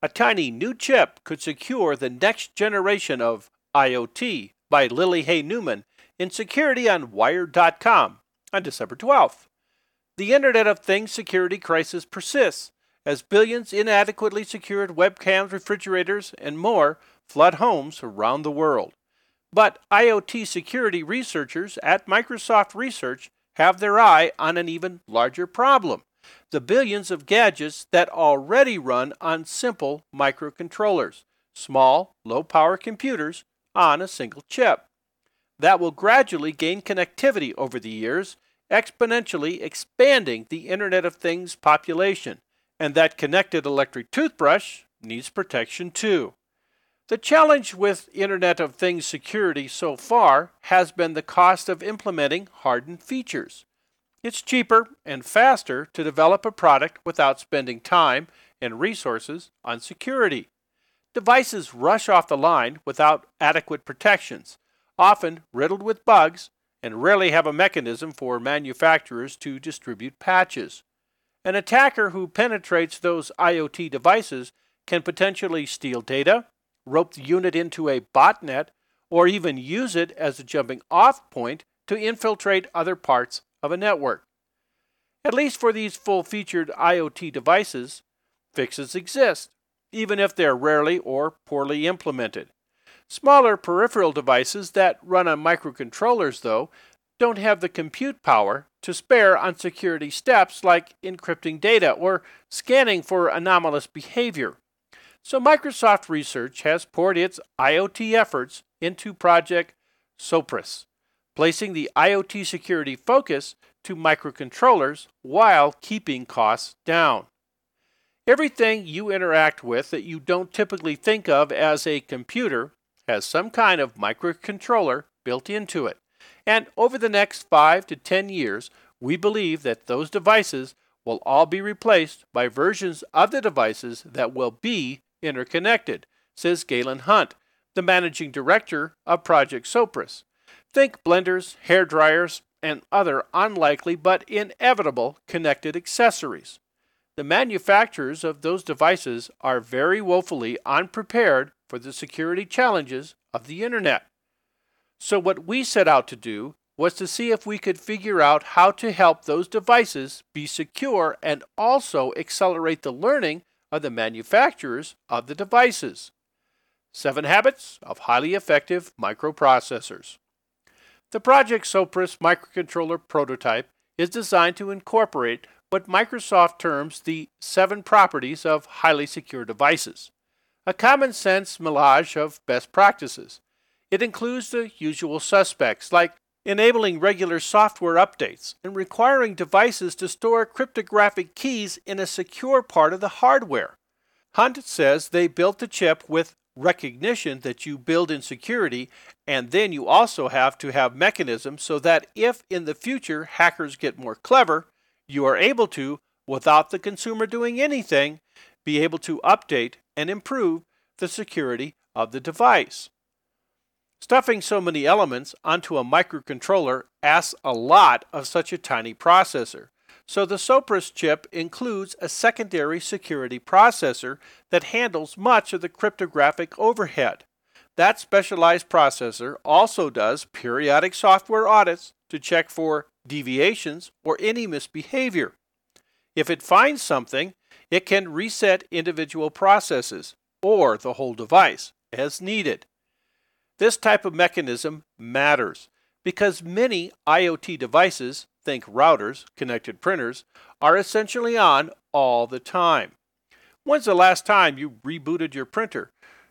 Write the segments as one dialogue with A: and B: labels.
A: A tiny new chip could secure the next generation of IoT by Lily Hay Newman in Security on Wired.com on December 12th. The Internet of Things security crisis persists as billions inadequately secured webcams, refrigerators, and more flood homes around the world. But IoT security researchers at Microsoft Research have their eye on an even larger problem: the billions of gadgets that already run on simple microcontrollers, small, low-power computers on a single chip. That will gradually gain connectivity over the years, exponentially expanding the Internet of Things population, and that connected electric toothbrush needs protection too. The challenge with Internet of Things security so far has been the cost of implementing hardened features. It's cheaper and faster to develop a product without spending time and resources on security. Devices rush off the line without adequate protections, often riddled with bugs, and rarely have a mechanism for manufacturers to distribute patches. An attacker who penetrates those IoT devices can potentially steal data, rope the unit into a botnet, or even use it as a jumping-off point to infiltrate other parts of a network. At least for these full-featured IoT devices, fixes exist, even if they're rarely or poorly implemented. Smaller peripheral devices that run on microcontrollers, though, don't have the compute power to spare on security steps like encrypting data or scanning for anomalous behavior. So Microsoft Research has poured its IoT efforts into Project Sopris, placing the IoT security focus to microcontrollers while keeping costs down. Everything you interact with that you don't typically think of as a computer has some kind of microcontroller built into it. And over the next 5 to 10 years, we believe that those devices will all be replaced by versions of the devices that will be interconnected, says Galen Hunt, the managing director of Project Sopris. Think blenders, hair dryers, and other unlikely but inevitable connected accessories. The manufacturers of those devices are very woefully unprepared for the security challenges of the Internet. So what we set out to do was to see if we could figure out how to help those devices be secure and also accelerate the learning of the manufacturers of the devices. 7 Habits of Highly Effective Microprocessors. The Project Sopris microcontroller prototype is designed to incorporate what Microsoft terms the 7 properties of highly secure devices, a common-sense melange of best practices. It includes the usual suspects, like enabling regular software updates and requiring devices to store cryptographic keys in a secure part of the hardware. Hunt says they built the chip with recognition that you build in security, and then you also have to have mechanisms so that if in the future hackers get more clever, you are able to, without the consumer doing anything, be able to update and improve the security of the device. Stuffing so many elements onto a microcontroller asks a lot of such a tiny processor. So the Sopris chip includes a secondary security processor that handles much of the cryptographic overhead. That specialized processor also does periodic software audits to check for deviations or any misbehavior. If it finds something, it can reset individual processes or the whole device as needed. This type of mechanism matters because many IoT devices, think routers, connected printers, are essentially on all the time. When's the last time you rebooted your printer?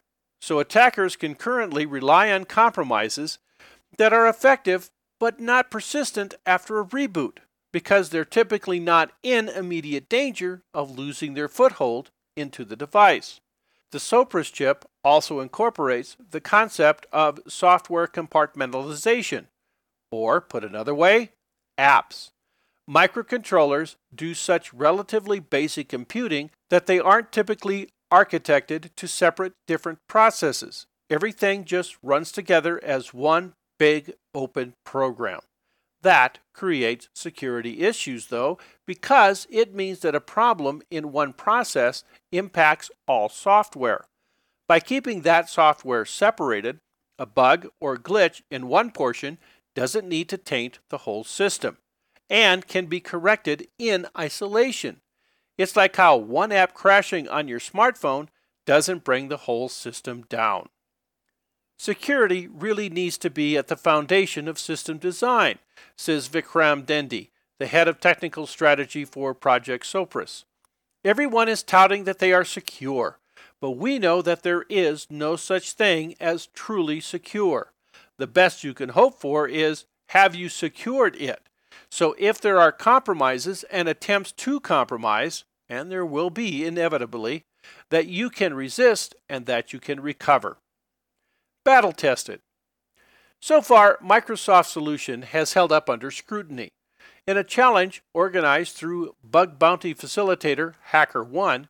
A: So attackers can currently rely on compromises that are effective but not persistent after a reboot, because they're typically not in immediate danger of losing their foothold into the device. The Sopris chip also incorporates the concept of software compartmentalization, or put another way, apps. Microcontrollers do such relatively basic computing that they aren't typically architected to separate different processes. Everything just runs together as one big open program. That creates security issues, though, because it means that a problem in one process impacts all software. By keeping that software separated, a bug or glitch in one portion doesn't need to taint the whole system and can be corrected in isolation. It's like how one app crashing on your smartphone doesn't bring the whole system down. Security really needs to be at the foundation of system design, says Vikram Dendi, the head of technical strategy for Project Sopris. Everyone is touting that they are secure, but we know that there is no such thing as truly secure. The best you can hope for is, have you secured it? So if there are compromises and attempts to compromise, and there will be inevitably, that you can resist and that you can recover. Battle tested. So far, Microsoft's solution has held up under scrutiny. In a challenge organized through bug bounty facilitator HackerOne,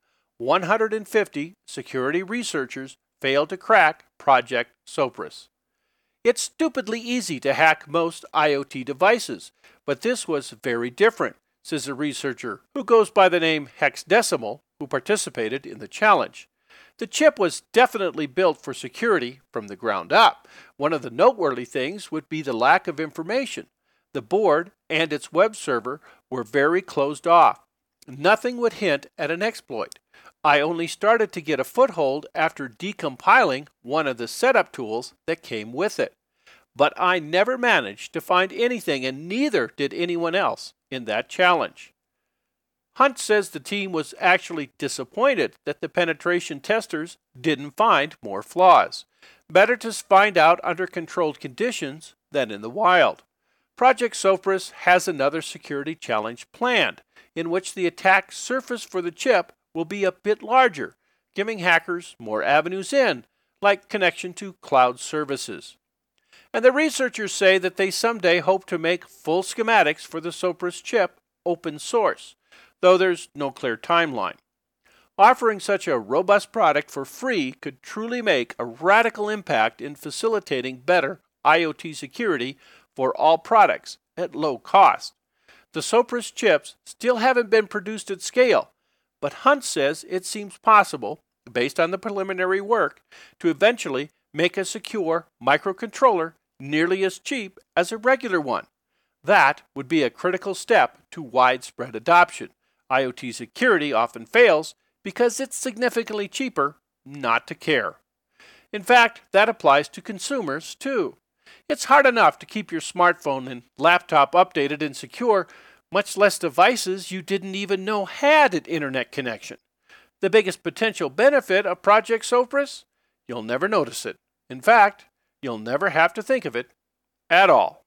A: 150 security researchers failed to crack Project Sopris. It's stupidly easy to hack most IoT devices, but this was very different, says a researcher who goes by the name Hexdecimal, who participated in the challenge. The chip was definitely built for security from the ground up. One of the noteworthy things would be the lack of information. The board and its web server were very closed off. Nothing would hint at an exploit. I only started to get a foothold after decompiling one of the setup tools that came with it. But I never managed to find anything, and neither did anyone else in that challenge. Hunt says the team was actually disappointed that the penetration testers didn't find more flaws. Better to find out under controlled conditions than in the wild. Project Sopris has another security challenge planned, in which the attack surface for the chip will be a bit larger, giving hackers more avenues in, like connection to cloud services. And the researchers say that they someday hope to make full schematics for the Sopris chip open source, though there's no clear timeline. Offering such a robust product for free could truly make a radical impact in facilitating better IoT security for all products at low cost. The Sopris chips still haven't been produced at scale, but Hunt says it seems possible, based on the preliminary work, to eventually make a secure microcontroller nearly as cheap as a regular one. That would be a critical step to widespread adoption. IoT security often fails because it's significantly cheaper not to care. In fact, that applies to consumers too. It's hard enough to keep your smartphone and laptop updated and secure, much less devices you didn't even know had an internet connection. The biggest potential benefit of Project Sopris? You'll never notice it. In fact, you'll never have to think of it at all.